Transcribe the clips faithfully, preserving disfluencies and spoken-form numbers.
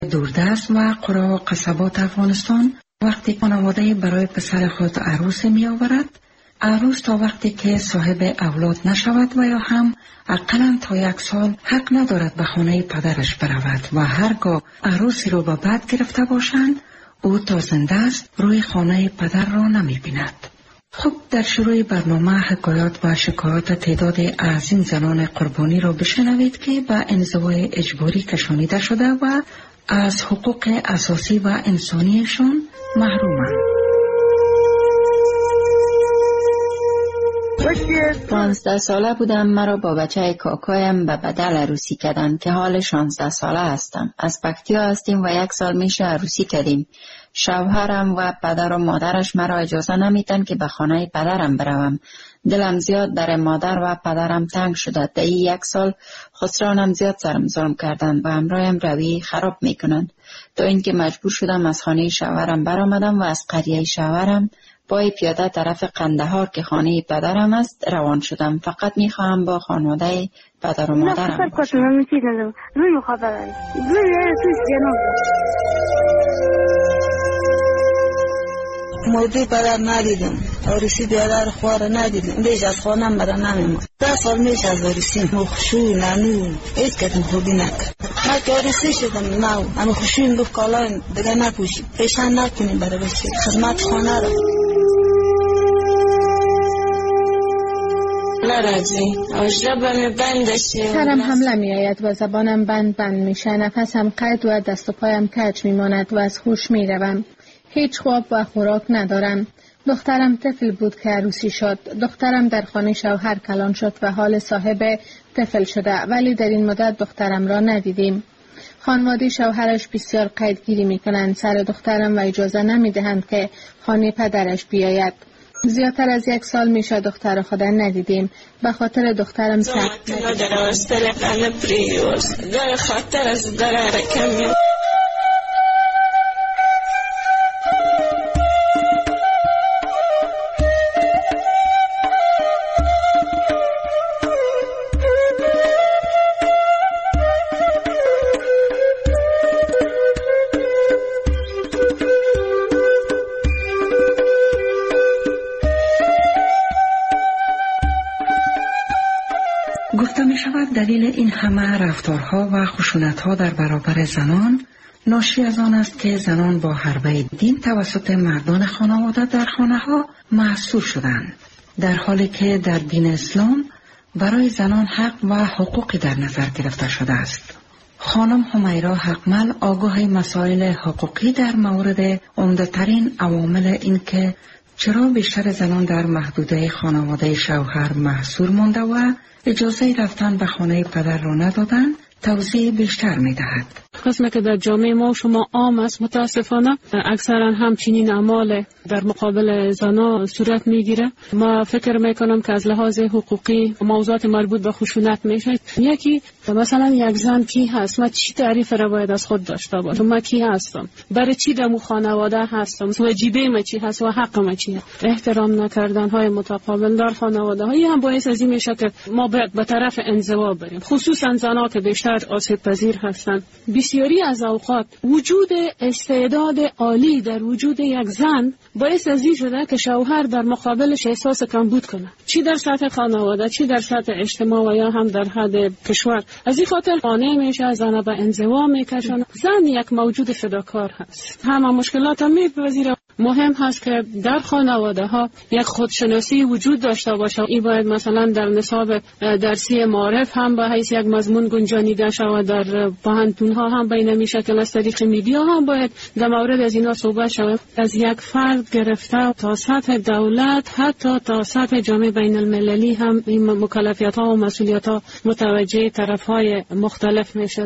دوردست و قرى و قصبات افغانستان وقتی خانواده برای پسر خود عروس می آورد، عروس تا وقتی که صاحب اولاد نشود و یا هم اقلاً تا یک سال حق ندارد به خانه پدرش برود و هرگاه عروسی رو به بد گرفته باشند او تا زنده است روی خانه پدر را نمی بیند. خب در شروع برنامه حکایات و شکایات تعداد از این زنان قربانی را بشنوید که به انزوای اجباری کشانیده شده و از حقوق اساسی و انسانیشان محرومند. پانزده ساله بودم، مرا با بچه کاکایم به بدل عروسی کردند که حال شانزده ساله هستم. از پکتیا هستیم و یک سال میشه عروسی کردیم. شوهرم و پدر و مادرش مرا اجازه نمیدن که به خانه پدرم بروم. دلم زیاد در مادر و پدرم تنگ شده. در این یک سال خسرانم زیاد سرم ظلم کردند و همراهم روی خراب میکنند تا اینکه مجبور شدم از خانه شوهرم برآمدم و از قریه شوهرم پای پیاده طرف قندهار که خانه پدرم است روان شدم. فقط میخواهم با خانواده پدر و مادرم باشم. موردی پدر ندیدم، عروسی بیادر خواه ندیدم، بیش از خانم برا نمیمون. ده سال میشه از عروسی مخشوی ننو هیچ کتم خوبی نکرد. ما که عروسی شدم نو اما خوشویم گفت کالای دیگه نپوشیم، پیشن نکنیم برای بچه خدمت خانه را. نرازی آجربم بندشه، سرم حمله می آید و زبانم بند بند میشه، نفسم قید و دست و پایم کج می ماند و از هوش می روم. هیچ خواب و خوراک ندارم. دخترم طفل بود که عروسی شد. دخترم در خانه شوهر کلان شد و حال صاحب طفل شده، ولی در این مدت دخترم را ندیدیم. خانواده شوهرش بسیار قیدگیری می کنند سر دخترم و اجازه نمی دهند که خانه پدرش بیاید. زیادتر از یک سال میشه دختر خود ندیدیم. به خاطر دخترم سخت خاطر از دراره کمی. گفته می شود دلیل این همه رفتارها و خشونتها در برابر زنان ناشی از آن است که زنان با حربه دین توسط مردان خانواده در خانه ها محصور شدند، در حالی که در دین اسلام برای زنان حق و حقوقی در نظر گرفته شده است. خانم حمیرا حقمل آگاه مسائل حقوقی در مورد عمده‌ترین عوامل این که چرا بیشتر زنان در محدوده خانواده شوهر محصور مانده و اجازه رفتن به خانه پدر را ندادن توضیح بیشتر می دهد. قسمه که در جامعه ما شما عام است، متاسفانه اکثرا همچنین اعمال در مقابل زنا صورت میگیره. ما فکر میکنم که از لحاظ حقوقی موضوعات مربوط به خشونت میشه. یکی مثلا یک زن کی هست، ما چی تعریف را باید از خود داشته باشم، ما کی هستم، برای چی در خانواده هستم، واجبه ما چی هست و حق ما چی هست. احترام نکردن های متقابل در خانواده های هم باعث از این میشه که ما به طرف انزوا بریم، خصوصا زنها که بیشتر آسیب پذیر هستند. بسیاری از اوقات وجود استعداد عالی در وجود یک زن باعث از این شده که شوهر در مقابلش احساس کمبود کنه، چی در سطح خانواده، چی در سطح اجتماع و یا هم در حد کشور. از این خاطر قانع میشه، زن به انزوا میکشونه. زن یک موجود فداکار هست، همه مشکلات هم میپذیره. مهم هست که در خانواده ها یک خودشناسی وجود داشته باشه. این باید مثلا در نصاب درسی معارف هم به حیث یک مضمون گنجانیده شود، در پوهنتون ها هم بین میشکل از طریق میدیا هم باید در مورد از اینا صحبت شود. از یک فرد گرفته تا سطح دولت، حتی تا سطح جامعه بین المللی هم این مکلفیت ها و مسئولیت ها متوجه طرف های مختلف میشد.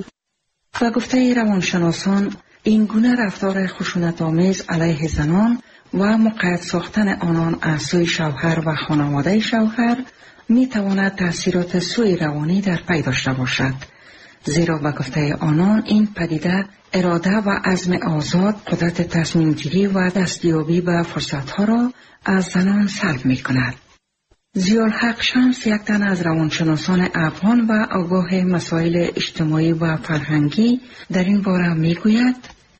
و گفته روانشناسان این گونه رفتار خشونت‌آمیز علیه زنان و مقید ساختن آنان از سوی شوهر و خانواده شوهر می تواند تأثیرات سوء روانی در پی داشته باشد، زیرا به گفته آنان این پدیده اراده و عزم آزاد، قدرت تصمیم گیری و دستیابی به فرصت‌ها را از زنان سلب می کند. ضیاءالحق شمس یک تن از روانشناسان افغان و آگاه مسائل اجتماعی و فرهنگی در این باره میگوید: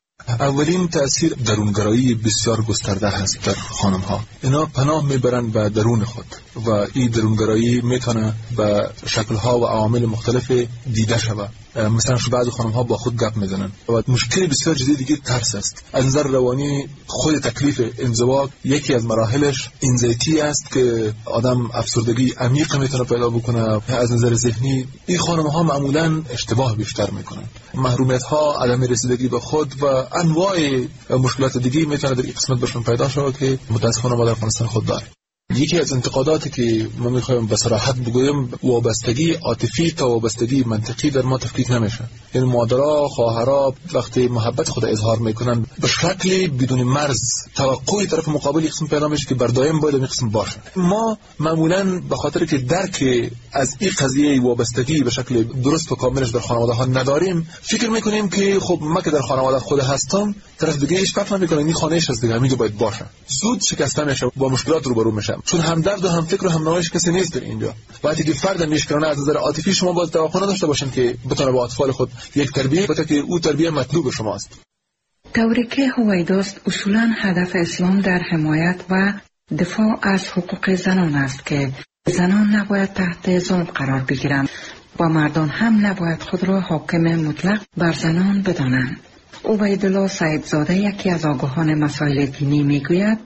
اولین تأثیر درونگرایی بسیار گسترده هست در خانم ها. اینا پناه میبرند به درون خود و این درونگرایی میتونه به شکل ها و عوامل مختلف دیده شود. مثلا شو بعضی خانم ها با خود گپ میزنن و مشکل بسیار جدی دیگه ترس است. از نظر روانی خود تکلیف انزوا یکی از مراحلش انزایتی است که آدم افسردگی عمیق میتونه پیدا بکنه. از نظر ذهنی این خانم ها معمولا اشتباه بیشتر میکنن. محرومیت ها، عدم رسیدگی به خود و انواع مشکلات دیگه میتونه در این قسمت برشون پیدا شود که متاسفانه ما در افغانستان خود داریم. یکی از انتقاداتی که ما میخوایم به صراحت بگویم، وابستگی عاطفی تا وابستگی منطقی در ما تفکیک نمیشه. یعنی مادرها، خواهرها وقتی محبت خود اظهار میکنن به شکلی بدون مرز توقعی طرف مقابل قسم پیدا میشه که بر دائم باید این قسم باشه. ما معمولا به خاطر که درک از این قضیه وابستگی به شکل درست و کاملش در خانواده ها نداریم، فکر میکنیم که خب ما که در خانواده خود هستم، طرف دیگه هیچ فکر نمیکنه این خانه‌اش از دیگه همینجا باید باشه. زود شکسته میشه، با مشکلات روبرو میشه، چون همدرد و هم فکر و هم نوعش کسی نیست در اینجا. وقتی که فرد میشکنه از نظر عاطفی، شما باید توقع نداشته باشین که بتونه با اطفال خود یک تربیت بده که او تربیت مطلوب شماست. طوری که هویداست اصولاً هدف اسلام در حمایت و دفاع از حقوق زنان است که زنان نباید تحت ظلم قرار بگیرند و مردان هم نباید خود را حاکم مطلق بر زنان بدانند. عبیدالله سعیدزاده، یکی از آگاهان مسائل دینی، میگوید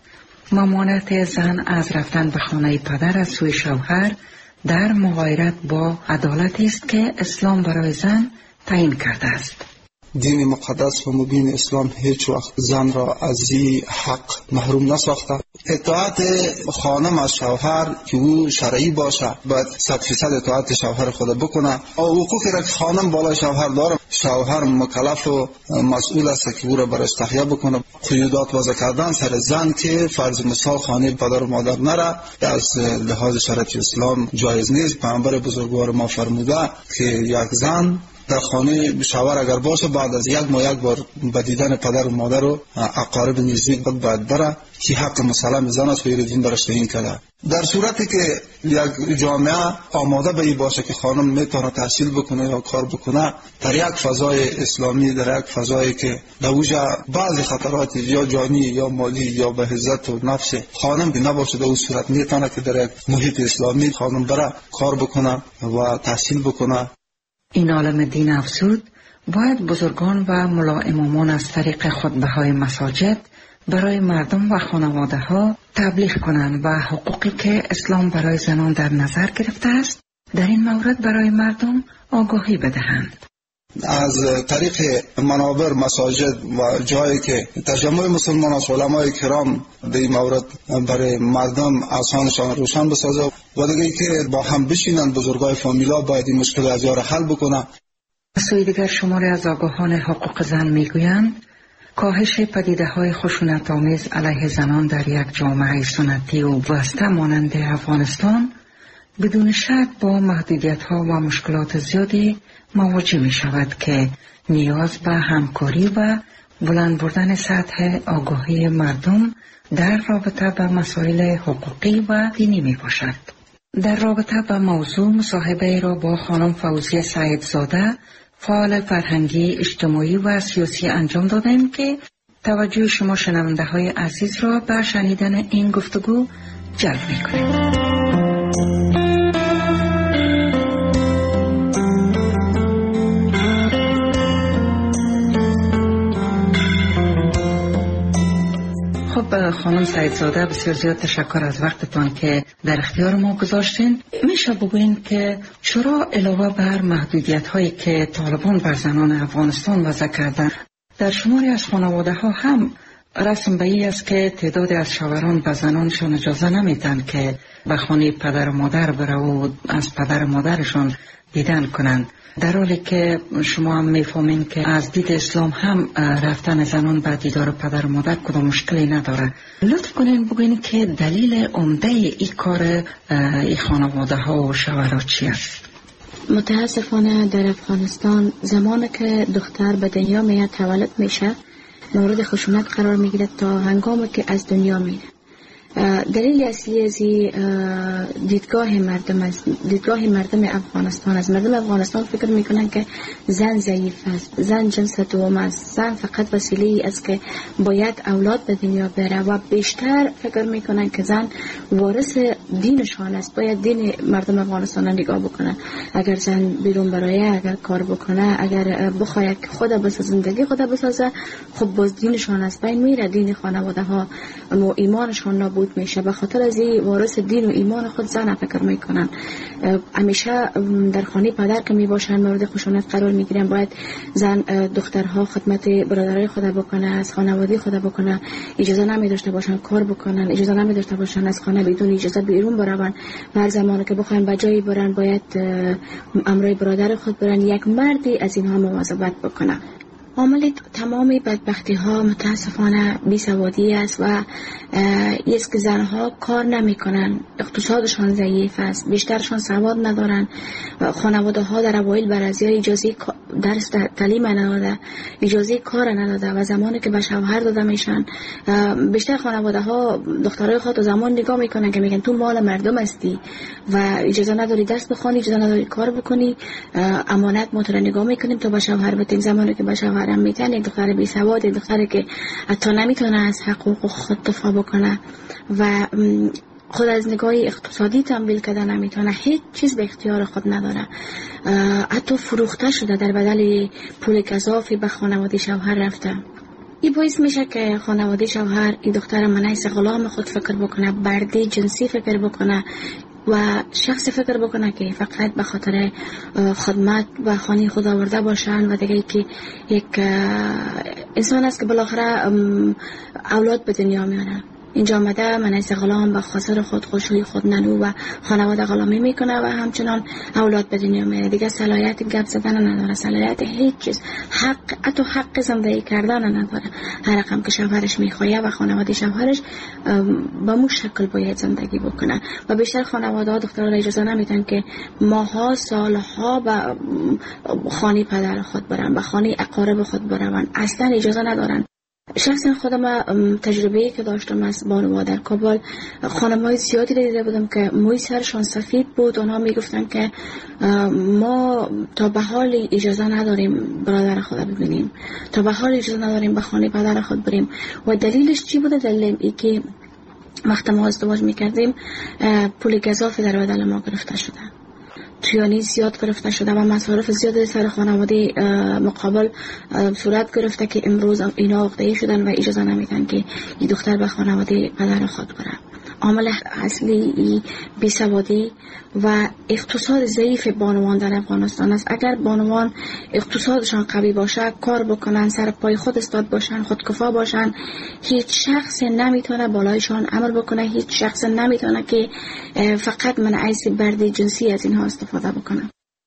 ممانعت زن از رفتن به خانه پدر از سوی شوهر در مغایرت با عدالتی است که اسلام برای زن تعیین کرده است. دین مقدس و مبین اسلام هیچ وقت زن را از این حق محروم نساخته. اطاعت خانم از شوهر که او شرعی باشه، باید صد فیصد اطاعت شوهر خود بکنه. حقوقی را که خانم بالای شوهر داره، شوهر مکلف و مسئول است که او را برش تحیه بکنه. قیودات وضع کردن سر زن که فرض مثال خانه پدر و مادر نره، از لحاظ شرعی اسلام جایز نیست. پیامبر بزرگوار ما فرموده که یک زن در خانه شوهر اگر باشه، بعد از یک ماه یک بار به دیدن پدر و مادر و اقارب نزدیک باید بره که حق مسلم زن است و دین برش تعیین کرده. در صورتی که یک جامعه آماده به این باشه که خانم میتونه تحصیل بکنه یا کار بکنه در یک فضای اسلامی، در یک فضایی که در اوجا بعضی خطرات یا جانی یا مالی یا به عزت و نفس خانم که نباشه، در اون صورت میتونه که در یک محیط اسلامی خانم بره کار بکنه و تحصیل بکنه. این عالم دین افزود باید بزرگان و ملا امامان از طریق خطبه‌های مساجد برای مردم و خانواده ها تبلیغ کنند و حقوقی که اسلام برای زنان در نظر گرفته است در این مورد برای مردم آگاهی بدهند. از طریق منابر، مساجد و جایی که تجمع مسلمان از علمای کرام در این مورد برای مردم آسانشان روشن بسازه و دیگه که با هم بشینند بزرگای فامیلا باید این مشکل از یار حل بکنه. سوی دیگر شماری از آگاهان حقوق زن میگویند کاهش پدیده‌های خشونت‌آمیز علیه زنان در یک جامعه سنتی و وسطه مانند افغانستان بدون شک با محدودیت‌ها و مشکلات زیادی مواجه می شود که نیاز به همکاری و بلند بردن سطح آگاهی مردم در رابطه با مسائل حقوقی و دینی می باشد. در رابطه با موضوع مصاحبه را با خانم فوزیه سعیدزاده، فعال فرهنگی، اجتماعی و سیاسی انجام دادیم که توجه شما شنونده های عزیز را به شنیدن این گفتگو جلب می کنیم. خب خانم سعیدزاده، بسیار زیاد تشکر از وقتتان که در اختیار ما گذاشتین. میشه بگوین که چرا علاوه بر محدودیت هایی که طالبان بر زنان افغانستان وضع کردن، در شماری از خانواده ها هم رسم به این است که تعداد از شوهران به زنانشان اجازه نمیدن که به خانه پدر و مادر بره و از پدر و مادرشان دیدن کنند، در حالی که شما هم میفهمین که از دید اسلام هم رفتن زنان به دیدار پدر و مادر کدام مشکلی نداره. لطف کنین بگوین که دلیل عمده ای کار ای خانواده ها و شوهرها چی است؟ متاسفانه در افغانستان زمانی که دختر به دنیا میاد، تولد میشه، مورد خشونت قرار میگیره تا هنگامی که از دنیا میره. دلیل اصلی از دیدگاه مردم است، دیدگاه مردم افغانستان است. مردم افغانستان فکر میکنن که زن ضعیف است، زن جنس دوم است، زن فقط وسیله است که باید اولاد به دنیا بیاره و بیشتر فکر میکنن که زن وارث دینشان است، باید دین مردم افغانستان را نگاه بکنن. اگر زن بیرون برایه، اگر کار بکنه، اگر بخواید که خود بس زندگی خود بسازه، خب باز دینشان است بین میره، دین خانواده ها و ایمانشان نابود میشه. به خاطر از این وارث دین و ایمان خود زن فکر میکنن. همیشه در خانه پدر که میباشن مورد خشونت قرار میگیرن. باید زن دخترها خدمت برادرای خود بکنه، از خانواده خود بکنه، اجازه نمی داشته باشن کار بکنن، اجازه نمی داشته باشن از خانه بدون اجازه بیرون برون. و هر زمانی که بخواین به جایی برن باید امرای برادر خود برن. یک مردی از اینها مواظبت بکنه. عامل تمام بدبختی ها متاسفانه بیسوادی است و است که زنها کار نمی کنن، اقتصادشان ضعیف است، بیشترشان سواد ندارن. خانواده ها در اوایل برازی اجازه درس تعلیم نداده، اجازه کار نداده و زمانی که به شوهر داده میشن، بیشتر خانواده ها دخترای خود زمان نگاه میکنن که میگن تو مال مردم هستی و اجازه نداری درس بخونی، اجازه نداری کار بکنی، امانت ما تو را نگاه میکنیم تا به شوهر بدیم. زمانی که به شوهر هم میتن، یک دختر بی سواد، یک دختری که حتی نمیتونه از حقوق خود دفاع بکنه و خود از نگاه اقتصادی تنبیل کده نمیتونه، هیچ چیز به اختیار خود نداره، حتی فروخته شده در بدل پول گزافی به خانواده شوهر رفته. این باعث میشه که خانواده شوهر این دختر منعیس غلام خود فکر بکنه، بردی جنسی فکر بکنه و شخص فکر بکنه که فقط به خاطر خدمت و خانه خود آورده باشن و دیگه که یک انسان است که بالاخره اولاد به دنیا میاره. اینجا آمده منعیس غلام به خاطر خود خوشوی خود ننو و خانواده غلامی میکنه و همچنان اولاد به دنیا میاره. دیگه صلاحیت گپ زدن نداره، صلاحیت هیچ چیز، حق حتی حق زندگی کردن نداره. هر رقم که شوهرش میخواه و خانواده شوهرش با مو شکل باید زندگی بکنه و بیشتر خانواده ها دخترها را اجازه نمیدن که ماها سالها به خانه پدر خود برن، به خانه اقارب خود برن، اصلا اجازه ندارن. شخصا خودم تجربه‌ای که داشتم از بانوها در کابل، خانم‌های زیادی دیده بودم که موی سرشان سفید بود. آنها میگفتن که ما تا به حال اجازه نداریم برادر خود ببینیم، تا به حال اجازه نداریم به خانه پدر خود بریم. و دلیلش چی بوده؟ دلیل ای که وقتی ما ازدواج میکردیم پول گزافی در بدل ما گرفته شده، تویانی زیاد گرفته شده و مصارف زیاد سر خانواده مقابل صورت گرفته که امروز اینا عقده‌ای شدن و اجازه نمیدن که این دختر به خانواده پدر خود بره. عامل اصلی بیسوادی و اقتصاد ضعیف بانوان در افغانستان است. اگر بانوان اقتصادشان قوی باشه، کار بکنن، سر پای خود استاد باشن، خودکفا باشن، هیچ شخص نمیتونه بالایشان امر بکنه، هیچ شخص نمیتونه که فقط منعیس بردی جنسی از اینها استفاده بکنه.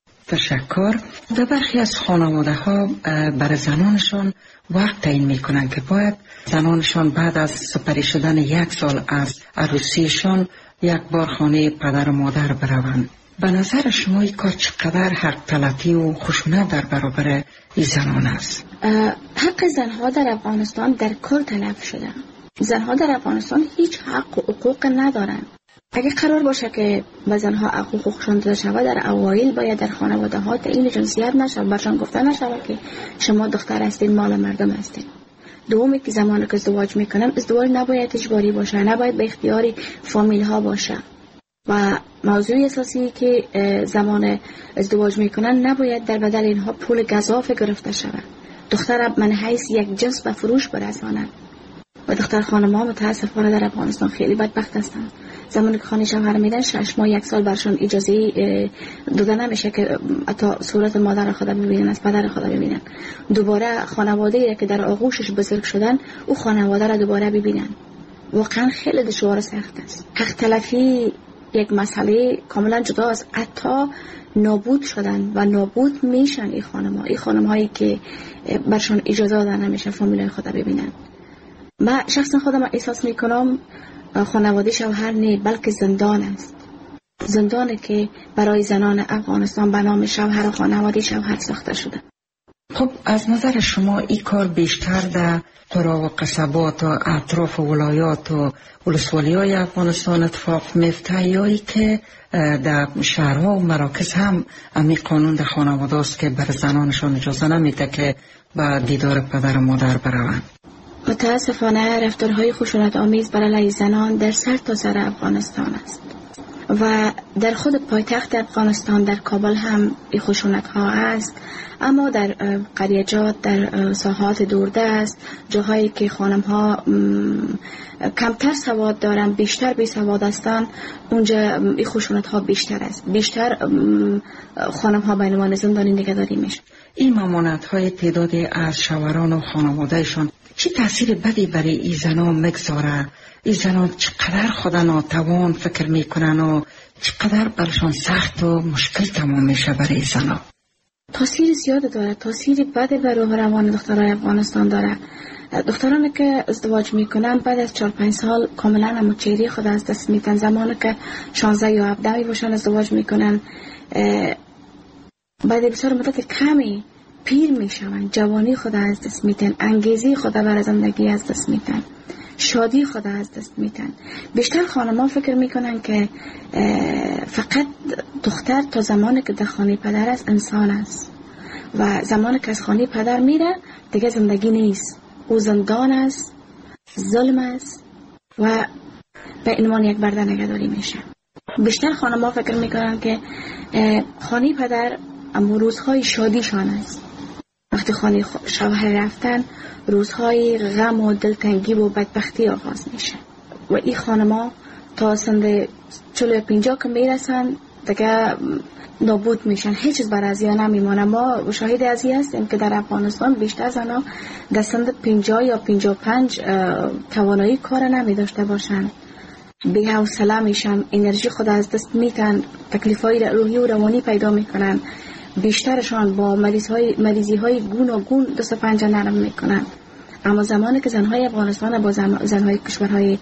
تشکر. در برخی از خانواده ها برای زنانشان وقت تعیین میکنن که باید زنانشان بعد از سپری شدن یک سال از عروسیشان یک بار خانه پدر و مادر بروند. به نظر شما این کار چقدر حق تلفی و خشونت در برابر این زنان است؟ حق زنها در افغانستان در کل تلف شده. زنها در افغانستان هیچ حق و حقوق ندارند. اگه قرار باشه که به زنها حقوقشون داده شود، در اوایل باید در خانواده ها تعیین جنسیت نشه، برشان گفته نشه که شما دختر هستید، مال مردم هستید. دومی که زمانی که ازدواج میکنم، ازدواج نباید اجباری باشه، نباید به اختیار فامیل ها باشه و موضوع اساسی که زمان ازدواج میکنن نباید در بدل اینها پول گزاف گرفته شود. دختر من حیث یک جنس به فروش برساند و دختر خانم ها متاسفانه در افغانستان خیلی بدبخت هستند. زمانی که خانه شوهر میدن شش ماه یک سال برشون اجازه داده نمیشه که حتی صورت مادر خود ببینن، از پدر خود ببینن. دوباره خانواده را که در آغوشش بزرگ شدن او خانواده را دوباره ببینن. واقعا خیلی دشوار سخت است. حق تلفی یک مسئله کاملا جدا است. حتی نابود شدن و نابود میشن این خانم ها، این خانم هایی که برشون اجازه داده نمیشه فامیلای خود ببینن. من شخصا خودم احساس میکنم خانواده شوهر نه بلکه زندان است. زندانی که برای زنان افغانستان به نام شوهر و خانواده شوهر ساخته شده. خب از نظر شما این کار بیشتر در قرا و قصبات و اطراف ولایات و ولسوالی های افغانستان اتفاق میفته یا ای که در شهرها و مراکز هم امی قانون در خانواده است که بر زنانشان اجازه نمیده که با دیدار پدر و مادر بروند؟ متاسفانه رفتارهای خشونت آمیز بر علیه زنان در سر تا سر افغانستان است و در خود پایتخت افغانستان در کابل هم این خشونت ها است، اما در قریجات، در ساحات دوردست، جاهایی که خانم ها کمتر سواد دارن، بیشتر بی سواد هستند، اونجا این خشونت ها بیشتر است، بیشتر خانم ها به عنوان زندانی نگهداری میشه. این ممانعت های تعدادی از شوهران و خانوادهشان چه تاثیر بدی برای این زنان میگذاره؟ این زنان چقدر خود ناتوان فکر میکنن و چقدر برشان سخت و مشکل تمام میشه برای این زنان؟ تاثیر زیاد داره، تاثیر بدی بر روح روان دخترای افغانستان داره. دخترانی که ازدواج میکنن بعد از چهار پنج سال کاملا هموچیری خود از دست میدن. زمانی که شانزده یا هفده باشن ازدواج میکنن، بعد بسیار مدت کمی پیر میشون، جوانی خود از دست میدن، انگیزی خود برای زندگی از دست میدن، شادی خود از دست میدن. بیشتر خانم‌ها فکر میکنن که فقط دختر تا زمانی که در خانه پدر است انسان است و زمانی که از خانه پدر میره دیگه زندگی نیست، او زندان است، ظلم است و به عنوان یک برده نگهداری میشه. بیشتر خانم‌ها فکر میکنن که خانه پدر اما روزهای شادیشان است. وقتی خانه شوهر رفتن روزهای غم و دلتنگی و بدبختی آغاز میشه و این خانم‌ها تا سن چلو پنجاه که میرسن دیگه نابود میشن، هیچ چیز بر ازیا نمیمونه. ما شاهد ازی هستیم که در افغانستان بیشتر زنها در سن پنجاه یا پنجاه و پنج توانایی کار نمی داشته باشن، بی حوصله میشن، انرژی خود از دست میتن، تکلیفای روحی و روانی پیدا میکنن. بیشترشان با مریض مریضی های گون و گون دست پنجه نرم میکنن. اما زمانی که زنهای افغانستان با زنهای کشورهای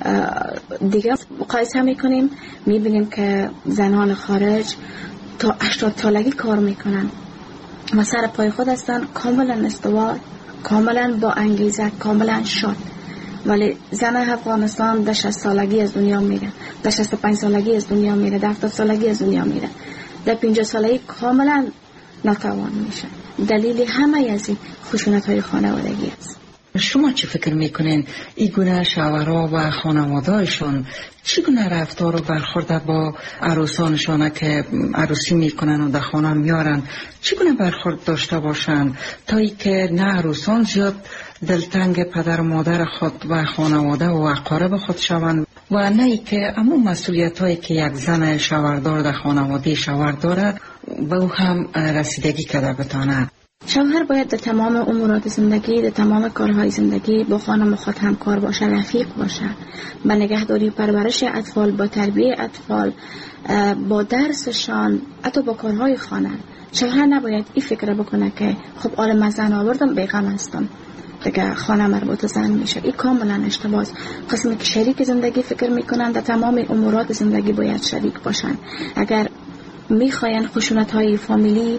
دیگه مقایسه میکنیم میبینیم که زنان خارج تا هشتاد سالگی کار میکنن و سر پای خود هستن، کاملا استوار، کاملا با انگیزه، کاملا شاد. ولی زن افغانستان در شصت سالگی از دنیا میره، در شصت و پنج سالگی از دنیا میره، در هفتاد سالگی از دنیا میره، در پنجاه سالگی کاملا ناتوان میشه. دلیل همه از این خشونت های خانوادگی است. شما چی فکر میکنین این گونه شوهرها و خانواده‌شون چگونه رفتار و برخورد با عروسانشان که عروسی میکنن و در خانه میارن چگونه برخورد داشته باشن تا ای که نه عروسان زیاد دلتنگ پدر و مادر خود و خانواده و اقارب خود شوند و نه ای که اما مسئولیت هایی که یک زن شوهردار در خانواده شوهر دارد به او هم رسیدگی کرده بتاند. شوهر باید در تمام امورات زندگی، در تمام کارهای زندگی با خانم خود همکار باشه، رفیق باشه، با نگهداری پرورش اطفال، با تربیت اطفال، با درسشان، حتی با کارهای خانه. شوهر نباید این فکر بکنه که خب آل من زن آوردم بیغم هستم دیگه خانه مربوط زن میشه. این کاملا اشتباهه. قسمی که شریک زندگی فکر میکنن در تمام امورات زندگی باید شریک باشن. اگر میخواین خشونت های فامیلی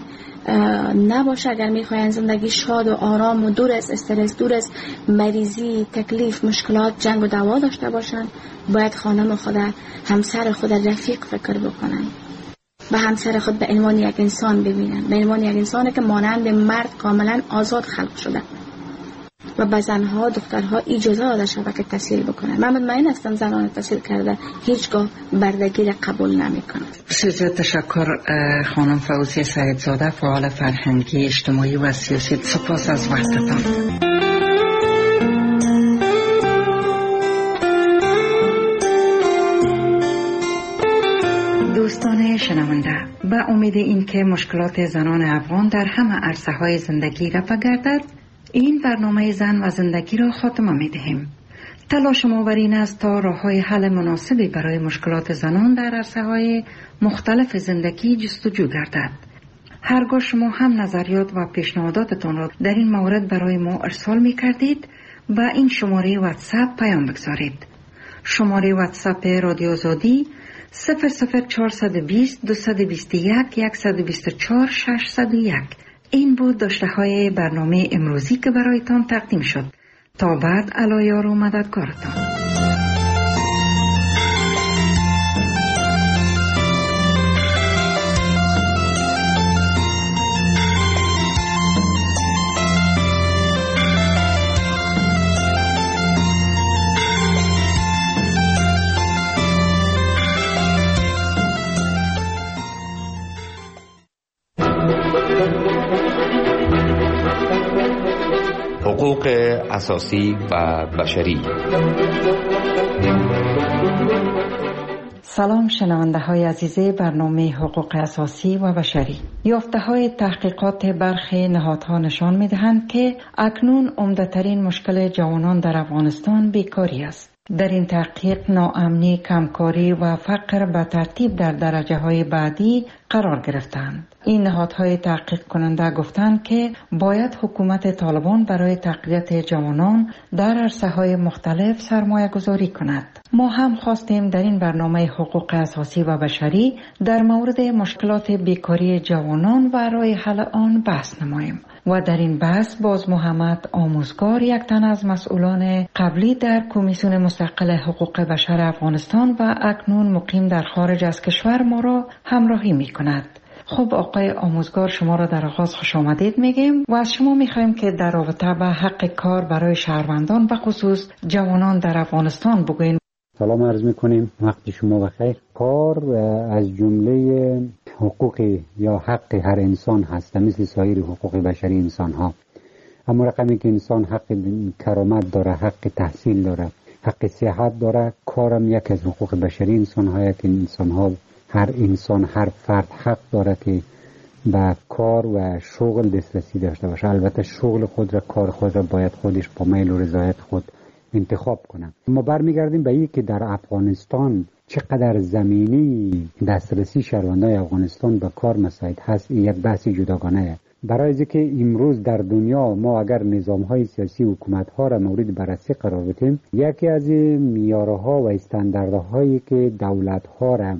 نباشه، اگر میخواین زندگی شاد و آرام و دور از استرس، دور از مریضی، تکلیف، مشکلات، جنگ و دعوا داشته باشن، باید خانم خود، همسر خود رفیق فکر بکنن، به همسر خود به عنوان یک انسان ببینن، به عنوان یک انسانی که مانند مرد کاملا آزاد خلق شده و به زنها، دخترها اجازه داده شده که تحصیل بکنن. من مطمئن هستم زنان تحصیل کرده هیچگاه بردگی را قبول نمیکنن. بسیار تشکر خانم فوزیه سعیدزاده، فعال فرهنگی، اجتماعی و سیاسی. سپاس از وقتتان. دوستان شنونده، به امید اینکه مشکلات زنان افغان در همه عرصه‌های زندگی رفع گردد، این برنامه زن و زندگی را خاتمه می دهیم. تلاش ما بر این است تا راه‌های حل مناسبی برای مشکلات زنان در عرصه‌های مختلف زندگی جستجو گردد. هرگاه شما هم نظریات و پیشنهاداتتان را در این مورد برای ما ارسال می کردید، با این شماره واتساپ پیام بگذارید. شماره واتساپ رادیو آزادی صفر صفر چهارصد و بیست دویست و بیست و یک صد و بیست و چهار ششصد و یک این بود داشته های برنامه امروزی که برایتان تقدیم شد. تا بعد علایار و مددکارتان. حقوق اساسی و بشری. سلام شنونده های عزیز برنامه حقوق اساسی و بشری. یافته های تحقیقات برخی نهادها نشان می دهند که اکنون عمده‌ترین مشکل جوانان در افغانستان بیکاری است. در این تحقیق ناامنی، کمکاری و فقر به ترتیب در درجه های بعدی قرار گرفتند. این نهادهای تحقیق کننده گفتند که باید حکومت طالبان برای تقویت جوانان در عرصه‌های مختلف سرمایه گذاری کند. ما هم خواستیم در این برنامه حقوق اساسی و بشری در مورد مشکلات بیکاری جوانان و راه حل آن بحث نماییم. و در این بحث باز محمد آموزگار، یک تن از مسئولان قبلی در کمیسیون مستقل حقوق بشر افغانستان و اکنون مقیم در خارج از کشور، ما را همراهی می کند. خب آقای آموزگار، شما را در آغاز خوش آمدید میگیم و از شما میخوایم که در رابطه با حق کار برای شهروندان و خصوص جوانان در افغانستان بگوین. سلام عرض میکنیم، وقت شما بخیر. کار از جمله حقوق یا حق هر انسان هست، مثل سایر حقوق بشری انسان ها. اما رقمی که انسان حق کرامت داره، حق تحصیل داره، حق صحت داره، کارم یک از حقوق بشری انسان ها که انسان ها، هر انسان، هر فرد حق داره که به کار و شغل دسترسی داشته باشه. البته شغل خود را، کار خود را باید خودش با میل و رضایت خود انتخاب کنه. ما برمیگردیم به این که در افغانستان چقدر زمینی دسترسی شهروندان افغانستان به کار مساعد هست، این یک بحث جداگانه است. برای اینکه امروز در دنیا ما اگر نظام‌های سیاسی حکومت‌ها را مورد بررسی قرار بدیم، یکی از معیارها و استانداردهایی که دولت‌ها را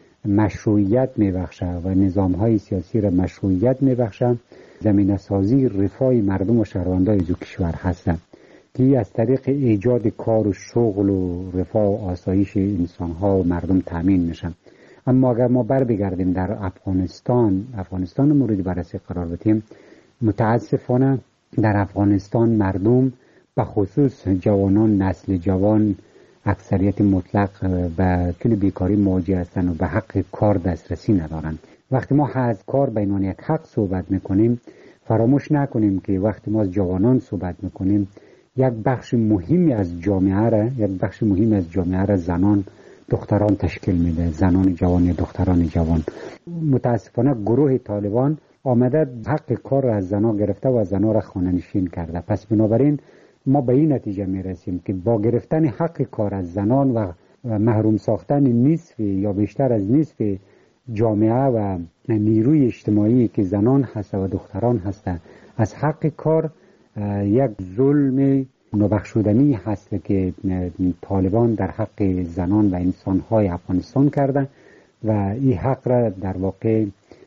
مشروعیت می‌بخشه و نظام‌های سیاسی را مشروعیت می‌بخشه، زمینه‌سازی رفاه مردم و شهروندان دو کشور هستند که از طریق ایجاد کار و شغل و رفاه و آسایش انسان‌ها و مردم تامین میشن. اما اگر ما بر بگردیم در افغانستان، افغانستان مورد بررسی قرار بدیم، متاسفانه در افغانستان مردم به خصوص جوانان، نسل جوان، اکثریت مطلق به کل بیکاری مواجه هستند و به حق کار دسترسی ندارند. وقتی ما از کار به عنوان یک حق صحبت میکنیم، فراموش نکنیم که وقتی ما از جوانان صحبت میکنیم، یک بخش مهمی از جامعه را، یک بخش مهمی از جامعه را زنان، دختران تشکیل میده، زنان جوان یا دختران جوان. متاسفانه گروه طالبان آمده حق کار را از زنان گرفته و زنان را خانه نشین کرده. پس بنابراین ما به این نتیجه میرسیم که با گرفتن حق کار از زنان و محروم ساختن نصف یا بیشتر از نصف جامعه و نیروی اجتماعی که زنان هست و دختران هستند از حق کار، یک ظلم نابخشودنی هست که طالبان در حق زنان و انسان‌های افغانستان کرده و این حق را در واقع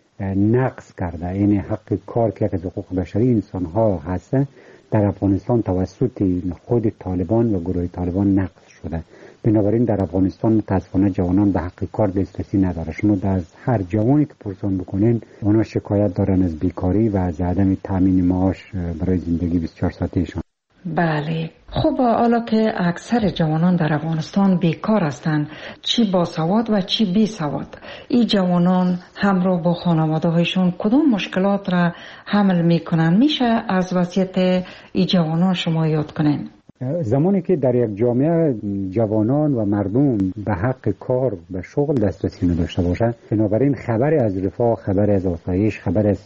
نقض کرده. این حق کار که از حقوق بشری انسان‌ها هست در افغانستان توسط خود طالبان و گروه طالبان نقض شده. بنابراین در افغانستان متاسفانه جوانان به حق کار دسترسی نداره. شما از هر جوانی که پرسان بکنین، اونا شکایت دارن از بیکاری و از عدم تامین معاش برای زندگی بیست و چهار ساعتهشان. بله. خب حالا که اکثر جوانان در افغانستان بیکار هستند، چی با سواد و چی بی سواد، این جوانان همراه با خانواده هایشون کدام مشکلات را حمل میکنن؟ میشه از وضعیت این جوانان شما یاد کنین؟ زمانی که در یک جامعه جوانان و مردم به حق کار و شغل دسترسی نداشته باشند، بنابراین خبری از رفاه، خبری از آسایش، خبری از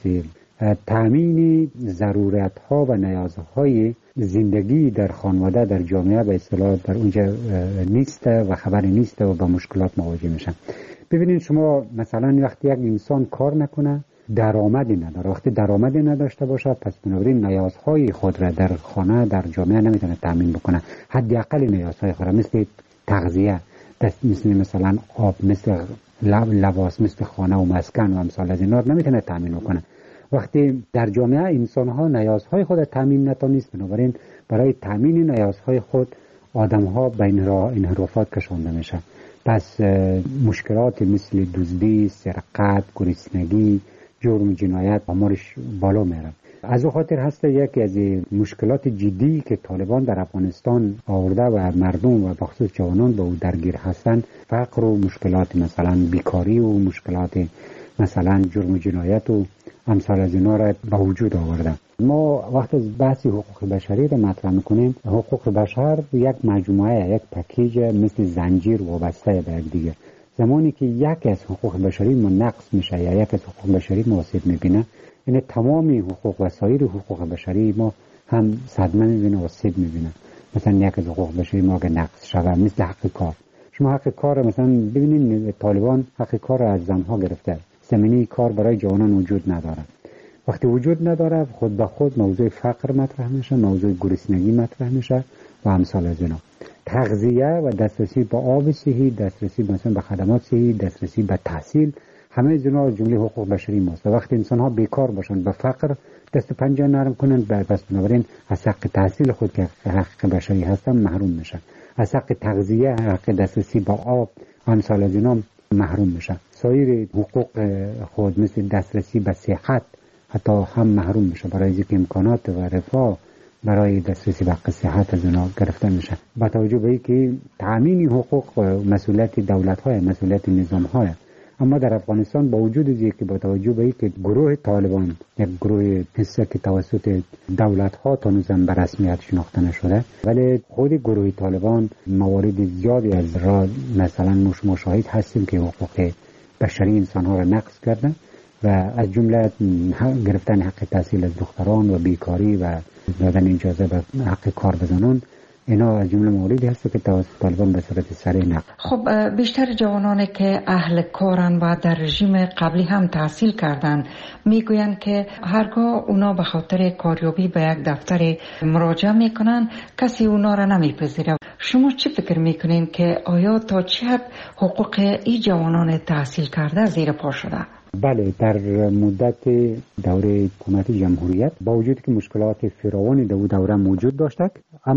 تامین ضرورت‌ها و نیازهای زندگی در خانواده، در جامعه به اصطلاح در اونجا نیست و خبری نیست و با مشکلات مواجه میشن. ببینید شما مثلا وقتی یک انسان کار نکنه، درآمدی نداره، وقتی درآمدی نداشته باشه، پس بنابراین نیازهای خود را در خانه، در جامعه نمیتونه تامین بکنه. حداقل نیازهای خود را مثل تغذیه، مثل مثلا آب، مثل لباس، مثل خانه و مسکن و امثال از اینا نمیتونه تامین بکنه. وقتی در جامعه انسان‌ها نیازهای خود تامین نتونست، بنابراین برای تامین نیازهای خود آدم‌ها به انحرافات کشانده میشه. پس مشکلات مثل دزدی، سرقت، گرسنگی، جرم و جنایت آمارش بالا میره. از او خاطر هست یکی از مشکلات جدی که طالبان در افغانستان آورده و مردم و بخصوص جوانان با او درگیر هستند، فقر و مشکلات مثلا بیکاری و مشکلات مثلا جرم و جنایت و امثال از اینا را به وجود آورده. ما وقت از بحث حقوق بشری را مطرح میکنیم، حقوق بشر یک مجموعه، یک پکیج مثل زنجیر وابسته به یک دیگه. زمانی که یک از حقوق بشری ما نقص میشه یا یک از حقوق بشری ما آسیب میبینه، این تمامی حقوق و سایر حقوق بشری ما هم صدمه میبینه و آسیب میبینه. مثلا یک از حقوق بشری ما اگه نقص شوه، مثل حق کار. شما حق کار مثلا ببینید طالبان حق کار را از زنها گرفته، زمینه کار برای جوانان وجود نداره. وقتی وجود نداره خود به خود موضوع فقر مطرح میشه، موضوع گرسنگی مطرح میشه و امثال از اینا. تغذیه و دسترسی به آب صحی، دسترسی مثلا به خدمات صحی، دسترسی به تحصیل، همه از اینا جمله حقوق بشری ماست. وقتی انسان ها بیکار باشن، به فقر دست و پنجه نرم کنن، پس بنابراین از حق تحصیل خود که حق بشری هستن محروم میشن، از حق تغذیه، حق دسترسی به آب امثال از اینا محروم میشن. سایر حقوق خود مثل دسترسی به صحت حتی هم محروم میشه، برای اینکه امکانات و رفاه برای دسترسی به صحت از اونا گرفته میشه. با توجه به اینکه تامین حقوق مسئولیت دولت های، مسئولیت نظام های، اما در افغانستان با وجود از اینکه با توجه به اینکه گروه طالبان یک گروه حسه که توسط دولت ها تا نوزم به رسمیت شناخته نشده، ولی خود گروه طالبان موارد زیادی از را مثلا ما شاهد هستیم که حقوق بشری انسان ها را نقض کردن و از جمله گرفتن حق تحصیل از دختران و بیکاری و دادن اجازه به حق کار به زنان، اینا از جمله موردی هست که توسط طالبان به صورت سریع نقض. خب بیشتر جوانانی که اهل کارن و در رژیم قبلی هم تحصیل کردن میگویند که هرگاه اونا به خاطر کاریابی به یک دفتر مراجعه میکنن کسی اونا را نمیپذیره. شما چی فکر میکنین که آیا تا چه حد حقوق این جوانان تحصیل کرده زیر پا شده؟ بله، در مدت دوره حکومت جمهوریت با وجود که مشکلات فراوانی در دوره موجود داشتند،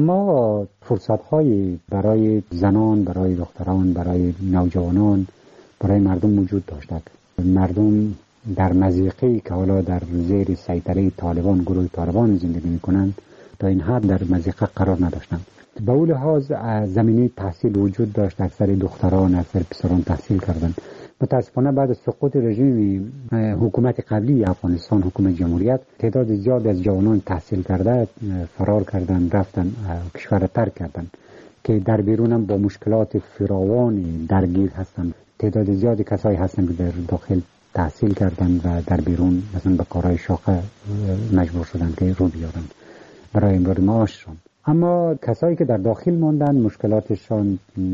اما فرصت‌های برای زنان، برای دختران، برای نوجوانان، برای مردم موجود داشتند. مردم در مضیقه‌ای که حالا در زیر سیطره طالبان، گروه طالبان زندگی می‌کنند، تا این حد در مضیقه قرار نداشتند. به اون لحاظ زمینه تحصیل وجود داشت، اکثر دختران، اکثر پسران تحصیل کردند. متاسفانه بعد از سقوط رژیم حکومت قبلی افغانستان، حکومت جمهوریت، تعداد زیاد از جوانان تحصیل کرده فرار کردن، رفتن کشور ترک کردن که در بیرون هم با مشکلات فراوان درگیر هستند. تعداد زیادی کسایی هستند که در داخل تحصیل کردن و در بیرون مثلا به کارهای شاخه مجبور شدن که رو بیارن برای امرار معاششان. اما کسایی که در داخل ماندن مشکلاتشان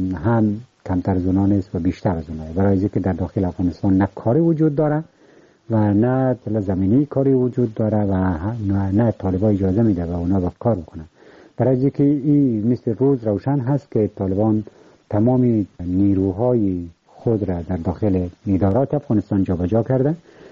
هم کمتر از اونها نیست و بیشتر از اونها، برای اینکه در داخل افغانستان نه کاری وجود داره و نه زمینی کاری وجود داره و نه, نه طالبان اجازه میده و اونا با کار بکنن. برای اینکه این مثل روز روشن هست که طالبان تمامی نیروهای خود را در داخل ادارات افغانستان جابجا کرده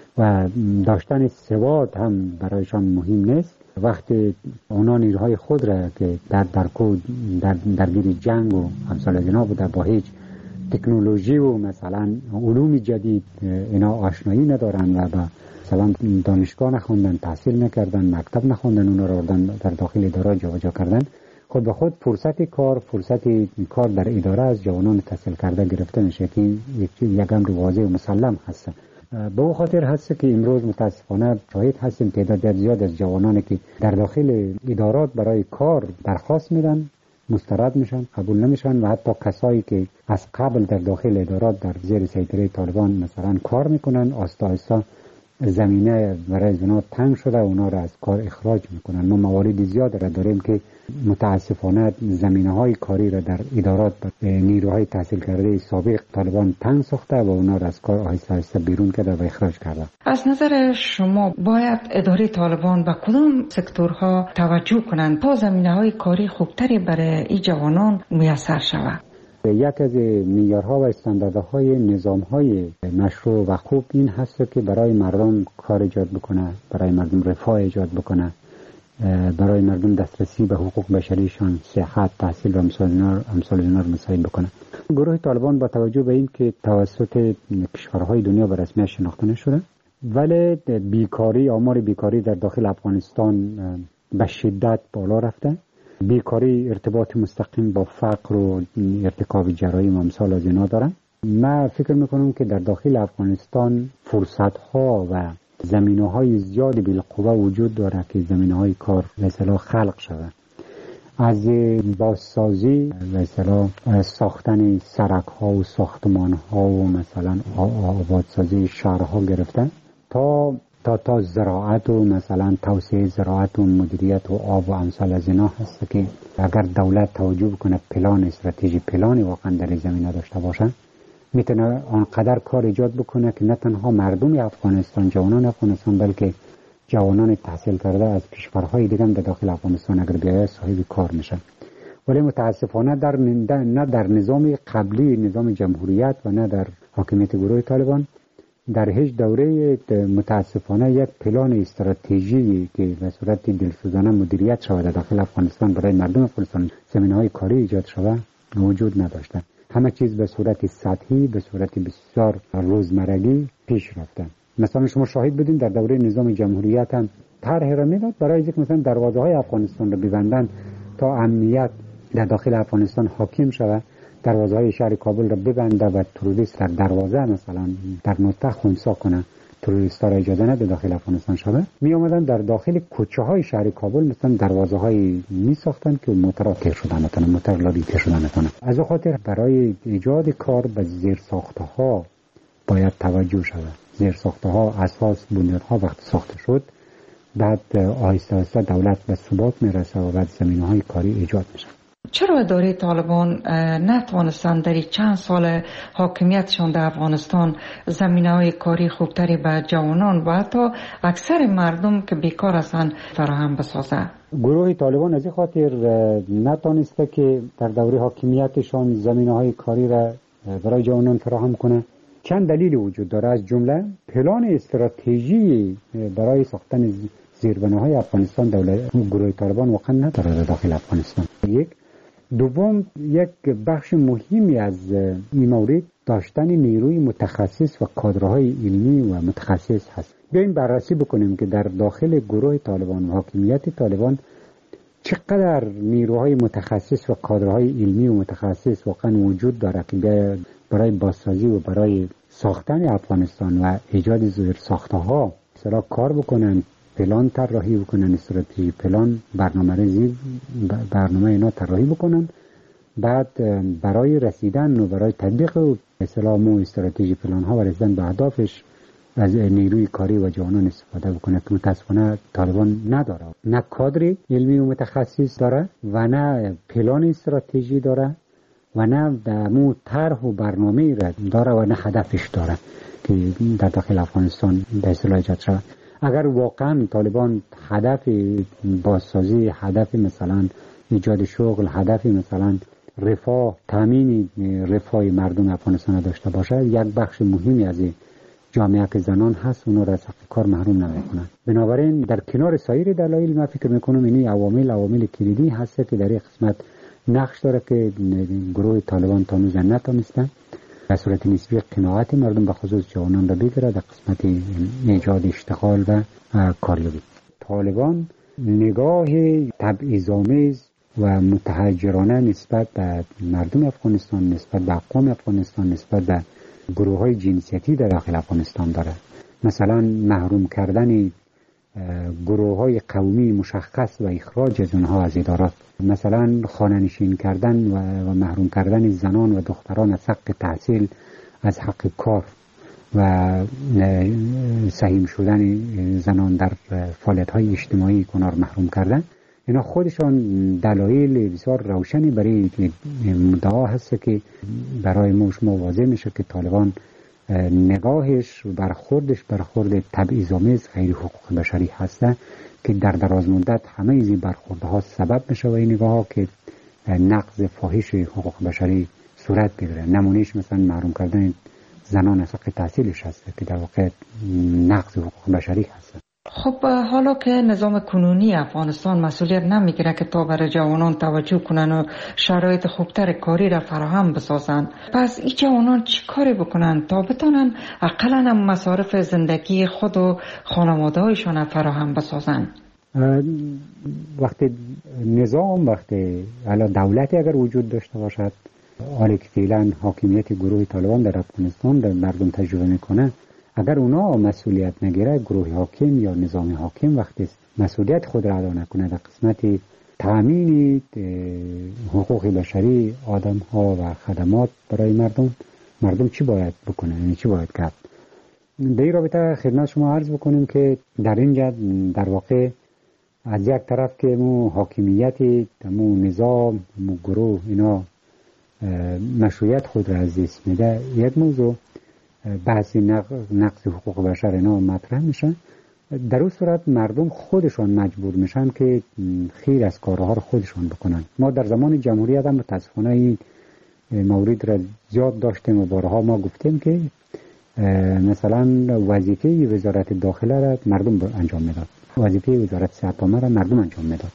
و داشتن سواد هم برایشان مهم نیست. وقتی اونا نیروهای خود را که در درکو در درگیر جنگ و امثال از اینا بوده، با هیچ تکنولوژی و مثلا علوم جدید اینا آشنایی ندارن و با مثلا دانشگاه نخوندن، تحصیل نکردن، مکتب نخوندن، اونا را آوردن در داخل اداره جابجا کردن، خود به خود فرصت کار فرصت کار در اداره از جوانان تحصیل کرده گرفته میشه که یک امر واضح و مسلم هست. به او خاطر هست که امروز متاسفانه شاهد هستیم تعداد زیاد از جوانانی که در داخل ادارات برای کار درخواست میدن، مسترد میشن، قبول نمیشن و حتی کسایی که از قبل در داخل ادارات در زیر سیطره طالبان مثلا کار میکنن، آستا آستا زمینه برای اونا تنگ شده و اونا را از کار اخراج میکنن. ما موارد زیاد را داریم که متاسفانه زمینه های کاری را در ادارات نیروهای تحصیل کرده سابق طالبان تنگ ساخته و اونا را از کار آهسته آهسته بیرون کرده و اخراج کرده. از نظر شما باید اداره طالبان به کدام سکتورها توجه کنند تا زمینه های کاری خوبتری برای این جوانان میسر شود؟ یک از معیارها و استانداردهای نظامهای مشروع و خوب این هست که برای مردم کار ایجاد بکنه، برای مردم رفاه ایجاد بکنه، برای مردم دسترسی به حقوق بشریشان، صحت، تحصیل و امثال اینا رو مساعد بکنه. گروه طالبان با توجه به این که توسط کشورهای دنیا به رسمیت شناخته نشده، ولی بیکاری، آمار بیکاری در داخل افغانستان به شدت بالا رفته. بیکاری ارتباط مستقیم با فقر و ارتکاب جرایم و امثال از اینا دارن. من فکر میکنم که در داخل افغانستان فرصت‌ها و زمینه‌های زیادی بالقوه وجود داره که زمینه‌های کار به اصطلاح خلق شده. از بازسازی به اصطلاح ساختن سرک‌ها و ساختمان‌ها و مثلا آبادسازی شهرها گرفته تا تا تا زراعت و مثلا توسعه زراعت و مدیریت و آب و امثال از اینا هست که اگر دولت توجه کنه، پلان استراتژی پلانی واقعا در این زمینه داشته باشه، میتونه آنقدر کار ایجاد بکنه که نه تنها مردم افغانستان، جوانان افغانستان، بلکه جوانان تحصیل کرده از کشورهای دیگه هم در داخل افغانستان اگر بیاید صاحب کار میشن. ولی متاسفانه در نه در نظام قبلی، نظام جمهوریت و نه در حاکمیت گروه طالبان، در هیچ دوره متاسفانه یک پلان استراتژی که به صورت دلسوزانه مدیریت شود در داخل افغانستان برای مردم افغانستان زمینه‌های کاری ایجاد شود وجود نداشته. همه چیز به صورت سطحی، به صورت بسیار روزمرگی پیش رفته. مثلا شما شاهد بودین در دوره نظام جمهوریت هم طرح را میداد برای اینکه مثلا دروازه های افغانستان رو ببندن تا امنیت در داخل افغانستان حاکم شود، دروازه های شهر کابل را ببنده و تروریست در دروازه مثلا در نقطه خنثی کنه، تروریست را اجازه نده داخل افغانستان شود. می آمدن در داخل کوچه های شهر کابل مثلا دروازه های می ساختن که موتورها تیر شدن نتونه، موتور لابی تیر شدن نتونه. از او خاطر برای ایجاد کار به زیر ساخته ها باید توجه شود. زیر ساخته ها، اساس، بنیادها وقت ساخته شد، بعد آهسته آهسته دولت به ثبات میرسه و بعد زمینه های کاری ایجاد میشه. چرا اداره طالبان نتوانستند در چند سال حاکمیتشان در افغانستان زمینه‌های کاری خوبتری به جوانان و حتی اکثر مردم که بیکار هستند فراهم بسازد؟ گروه طالبان از این خاطر نتوانسته که در دوره حاکمیتشان زمینه‌های کاری را برای جوانان فراهم کنه. چند دلیل وجود داره، از جمله پلان استراتژی برای ساختن زیربناهای افغانستان دولت گروه طالبان واقعا نداره در داخل افغانستان. یک دوم، یک بخش مهمی از این مورد داشتن نیروی متخصص و کادرهای علمی و متخصص هست. بیاین بررسی بکنیم که در داخل گروه طالبان و حاکمیت طالبان چقدر نیروهای متخصص و کادرهای علمی و متخصص واقعا وجود داره که برای بازسازی و برای ساختن افغانستان و ایجاد زیر ساخته ها مثلا کار بکنن، پلان طراحی بکنن، استراتژی پلان، برنامه ریزی برنامه اینا طراحی بکنن، بعد برای رسیدن و برای تطبیق اسلام و استراتژی پلان ها و رسیدن به اهدافش از نیروی کاری و جوانان استفاده بکنه که متاسفانه طالبان نداره. نه کادر علمی و متخصص داره و نه پلان استراتژی داره و نه دمو طرح و برنامه را داره و نه هدفش داره که در داخل افغانستان به اصطلاح ایجاد شود. اگر واقعا طالبان هدف بازسازی، هدف مثلا ایجاد شغل، هدف مثلا رفاه، تامین رفاه مردم افغانستان داشته باشه، یک بخش مهمی از جامعه که زنان هست اونو را از حق کار محروم نمیکنن. بنابراین در کنار سایر دلایل من فکر میکنم اینی عوامل عوامل کلیدی هست که در این قسمت نقش داره که گروه طالبان تا هنوز نتونستن به صورت نسبی قناعت مردم به خصوص جوانان را بگیره در قسمت ایجاد اشتغال و کاریابی. طالبان نگاه تبعیض‌آمیز و متحجرانه نسبت به مردم افغانستان، نسبت به اقوام افغانستان، نسبت به گروه های جنسیتی در داخل افغانستان داره. مثلا محروم کردن گروه های قومی مشخص و اخراج از اونها از ادارات، مثلا خانه نشین کردن و محروم کردن زنان و دختران از حق تحصیل، از حق کار و سهیم شدن زنان در فعالیت های اجتماعی کنار محروم کردن. اینا خودشان دلایل بسیار روشنی برای مدعا هست که برای ما شما واضح میشه که طالبان نگاهش و برخوردش برخورد تبعیض‌آمیز غیر حقوق بشری هسته که در دراز مدت همه این برخوردها سبب میشه و این نگاه ها که نقض فاحش حقوق بشری صورت بگیره. نمونهش مثلا محروم کردن زنان از حق تحصیلش هست که در واقع نقض حقوق بشری هست. خب حالا که نظام کنونی افغانستان مسئولیت نمیگیره که تا برای جوانان توجه کنن و شرایط خوبتر کاری را فراهم بسازن، پس این جوانان چی کاری بکنن تا بتونن اقلا هم مصارف زندگی خود و خانواده هایشان فراهم بسازن؟ وقتی نظام، وقتی حالا دولتی اگر وجود داشته باشد، حالی که فعلا حاکمیت گروه طالبان در افغانستان در مردم تجربه میکنه، اگر اونا مسئولیت نگیره، گروه حاکم یا نظام حاکم وقتی مسئولیت خود را ادا نکنه در قسمت تأمین حقوق بشری آدم ها و خدمات برای مردم، مردم چی باید بکنه؟ یعنی چی باید کرد؟ در این رابطه خدمت شما عرض بکنیم که در اینجا در واقع از یک طرف که مو حاکمیت، مو نظام، مو گروه اینا مشروعیت خود را از دست میده، یک موضوع بحث نقض حقوق بشر اینا مطرح میشن. در اون صورت مردم خودشان مجبور میشن که خیر از کارها رو خودشان بکنن. ما در زمان جمهوریت هم متاسفانه این مورد را زیاد داشتیم و بارها ما گفتیم که مثلا وظیفه وزارت داخله را مردم انجام میداد، وظیفه وزارت صحت عامه را مردم انجام میداد.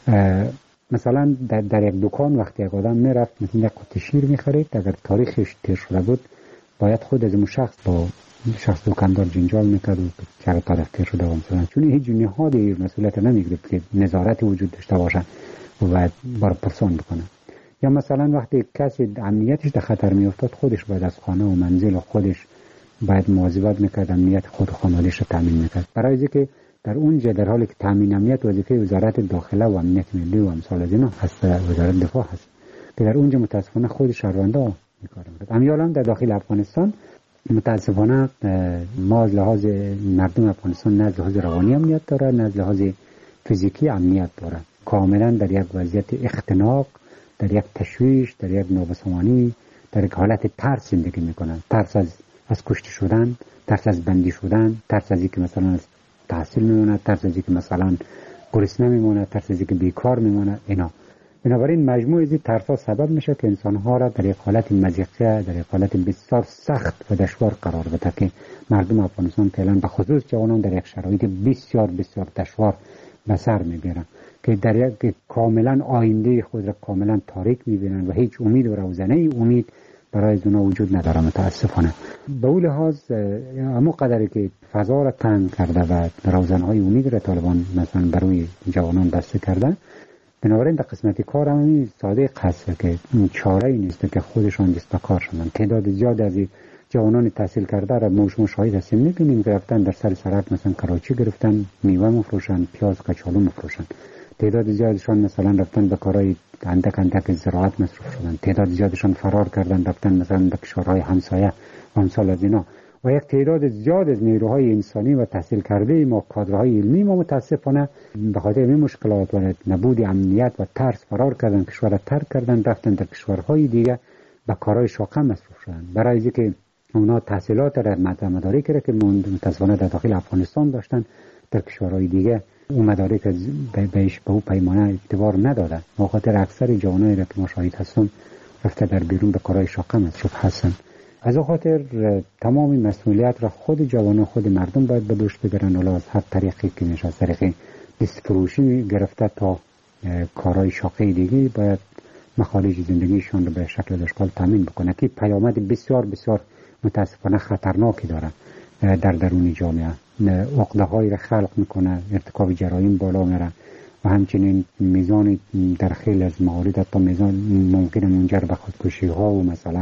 مثلا در, در یک دکان وقتی یک آدم میرفت مثلا یک قطعه شیر میخرید، اگر تاریخش تیر شده بود باید خود از اون شخص با شخص دکاندار جنجال میکرد و چرا تاریخ تیر شده و مثلا، چون هیچ نهادی مسئولیت نمیگرفت که نظارت وجود داشته باشه و باید بار پرسان بکنه. یا مثلا وقتی کسی امنیتش در خطر میافتاد، خودش باید از خانه و منزل و خودش باید مواظبت میکرد، امنیت خود و خانواده‌اش رو تامین میکرد. برای اینکه در اونجا در حالی که تامین امنیت وظیفه وزارت داخله و امنیت ملی و امثال از اینا هست، وزارت دفاع هست، که در اونجا متاسفانه خود شهروندا میکارن. امیالا در داخل افغانستان متاسفانه ما از لحاظ مردم افغانستان نه از لحاظ روانی امنیت داره، نه از لحاظ فیزیکی امنیت داره. کاملا در یک وضعیت اختناق، در یک تشویش، در یک نابسامانی، در یک حالت ترس زندگی میکنن. ترس از از کشته شدن، ترس از بندی شدن، ترس از اینکه مثلا از تحصیل میمونه، ترس از اینکه مثلا گرسنه میمونه، ترس از اینکه بیکار میمونه. اینا بنابراین مجموع از این ترس‌ها سبب میشه که انسان‌ها را در یک حالت مضیقه، در یک حالت بسیار سخت و دشوار قرار بده که مردم افغانستان فعلا به خصوص جوانان در یک شرایط بسیار بسیار دشوار به سر میبرن که در یک کاملا آینده خود را کاملا تاریک میبینن و هیچ امید و روزنه امید برای اونا وجود نداره متاسفانه. به اون لحاظ اما قدری که فضا را تنگ کرده و روزنهای امید را طالبان مثلا برای جوانان بسته کرده، بنابراین در قسمت کار هم ساده هست که چاره ای نیست که خودشان دست به کار شدن. تعداد زیاد از جوانان تحصیل کرده را ما شما شاهد هستیم، میبینیم که رفتن در سر سرک مثلا کراچی گرفتن، میوه مفروشن، پیاز کچالو مفروشن. تعداد زیادشان مثلا رفتن به کارهای اندک اندک زراعت مصروف شدن. تعداد زیادشان فرار کردن، رفتن مثلا به کشورهای همسایه و امثال از اینا. و یک تعداد زیاد از نیروهای انسانی و تحصیل کرده ما، کادرهای علمی ما متاسفانه به خاطر این مشکلات و نبود امنیت و ترس فرار کردن، کشور را ترک کردن، رفتن در کشورهای دیگه به کارهای شاقه مصروف شدن. برای اینکه اونا تحصیلات را مدارک را که متاسفانه در داخل افغانستان داشتن در کشورهای دیگه اون مدارک بهش به او پیمانه اعتبار ندادن. به خاطر اکثر جوانایی را که ما شاهد هستم رفته در بیرون به کارهای شاقه مصروف هستن. از او خاطر تمام مسئولیت را خود جوانان، خود مردم باید به دوش بگیرن، ولی از هر طریقی که میشه، از طریق دست فروشی گرفته تا کارهای شاقه دیگه باید مخارج زندگیشان رو به شکل و اشکال تامین بکنه که پیامد بسیار بسیار متاسفانه خطرناکی داره در درون جامعه. عقده هایی را خلق میکنه، ارتکاب جرایم بالا میره و همچنین میزان در خیلی از موارد تا میزان ممکن منجر به خودکشی ها و مثلا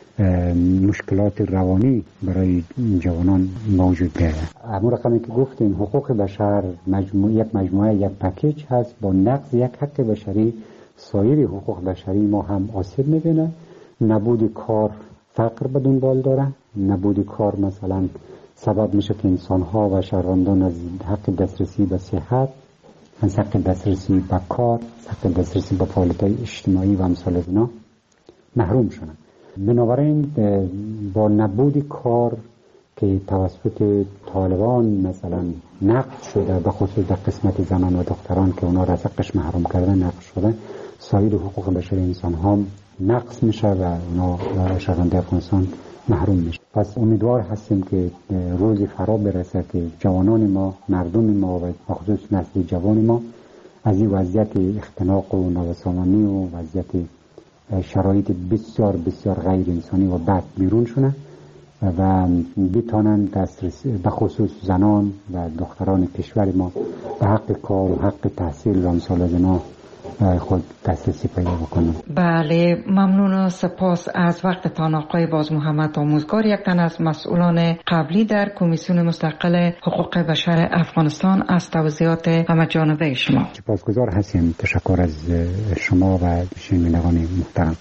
مشکلات روانی برای جوانان موجود میشه. اما رقمی که گفتیم حقوق بشر مجموعه یک مجموعه یک پکیج هست. با نقض یک حق بشری سایر حقوق بشری ما هم آسیب میبینه. نبود کار فقر به دنبال داره. نبود کار مثلا سبب میشه که انسان‌ها و شهروندان از حق دسترسی به صحت، از حق دسترسی به کار، حق دسترسی به فعالیت‌های اجتماعی و امثال از اینا محروم شدن. بنابراین با نبود کار که توسط طالبان مثلا نقض شده، به خصوص در قسمت زنان و دختران که اونا را از حقش محروم کردن نقض شده، سایر حقوق بشر انسان ها نقص میشه و اونا شهروندی افغانستان محروم میشه. پس امیدوار هستیم که روزی فرا برسه که جوانان ما، مردم ما و خصوص نسل جوان ما از این وضعیت اختناق و نابسامانی و وضعیت شرایط بسیار بسیار غیر انسانی و بد بیرون شونه و بتانن دسترسی به خصوص زنان و دختران کشور ما به حق کار و حق تحصیل و امثال از اینا خود دسترسی پیدا بکنم. بله، ممنون و سپاس از وقتتان آقای باز محمد آموزگار، یک تن از مسئولان قبلی در کمیسیون مستقل حقوق بشر افغانستان، از توضیحات همه جانبه شما. سپاسگزار هستیم. تشکر از شما و شنوندگان محترم.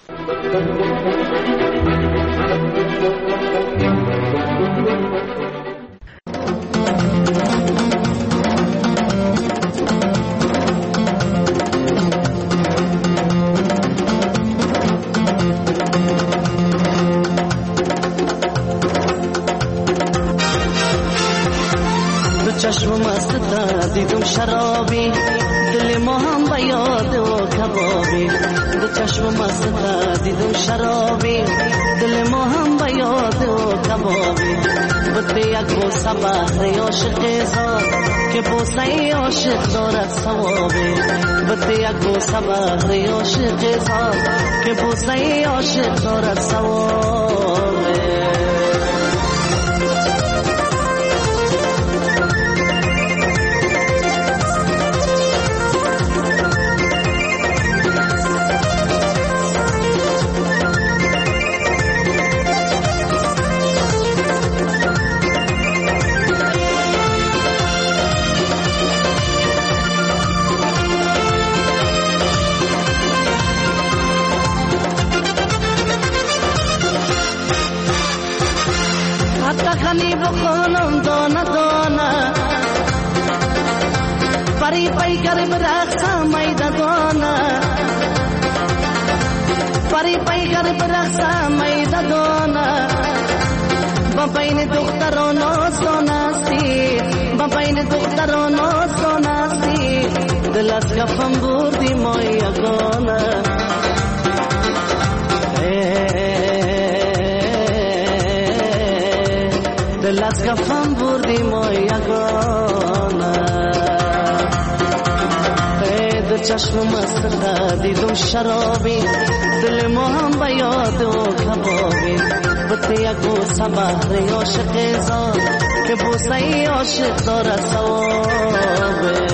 چشم مست تا دیدم شرابی، دل ما هم با یاد و کبابی. دو چشم مست تا دیدم شرابی، دل ما هم با یاد و کبابی. بده یک بوسه بهر عاشق زار که بوسه عاشق دارد ثوابی. بده یک بوسه بهر عاشق زار که بوسه عاشق دارد ثوابی. خانی بخونم دانه دانه پری پی کرم رخصا میده دانه پری پی کرم رخصا میده دانه با بین دختران آسانستی با بین دختران آسانستی دل از کفم بردی ما یگانه دل از کفم بردی ما یگانه. دو چشم مست دیدم شرابی، دل ما هم با یاد و کبابی. بده یک بوسه بهر عاشق زار که بوسه عاشق دارد ثوابی.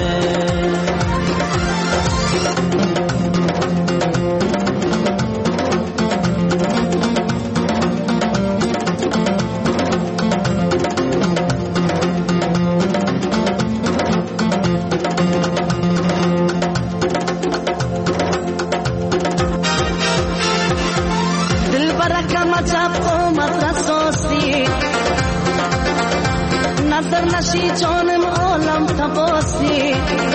نظر نشی جانم عالم تباسی،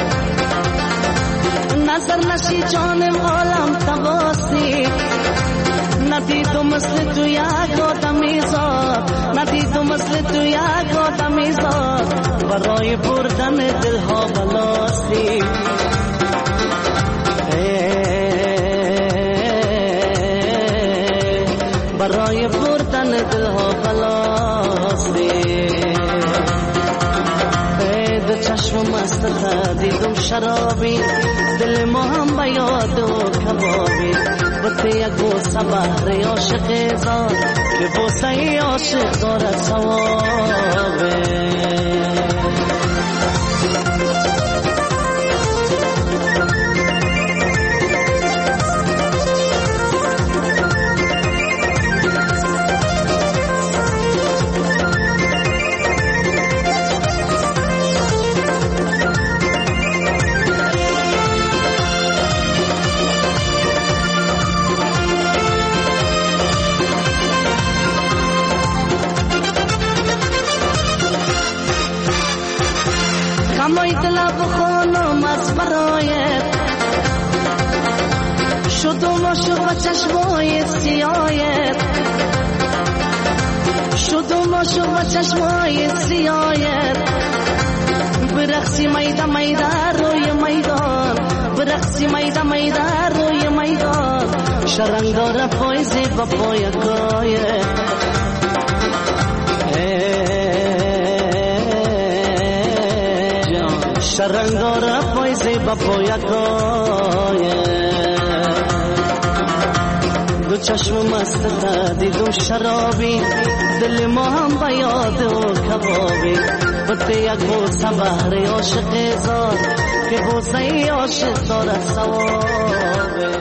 نظر نشی جانم عالم تباسی. ندیدم مثل تو یک آدمی زاد، ندیدم مثل تو یک آدمی زاد برای بردن دلها بلاستی. برای بردن دلها بلاستی. دو چشم مست تا دیدم شرابی، دل ما هم با یاد و کبابی. بده یک بوسه بهر عاشق زار که بوسه عاشق دارد ثوابی. کمای دل بخونم از برایت، شدم عاشق و چشمای سیایت، شدم عاشق و چشمای سیایت. برقصی میده میده روی میدان، برقصی میده میده روی میدان. شرنگ داره پایزی با پایکای شرنگ داره پایزی با پایکای دو چشم مست تا دیدم شرابی دل ما هم با یاد و کبابی بطه یک بوسه بحر عاشق زار که بوسه عاشق داره ثوابه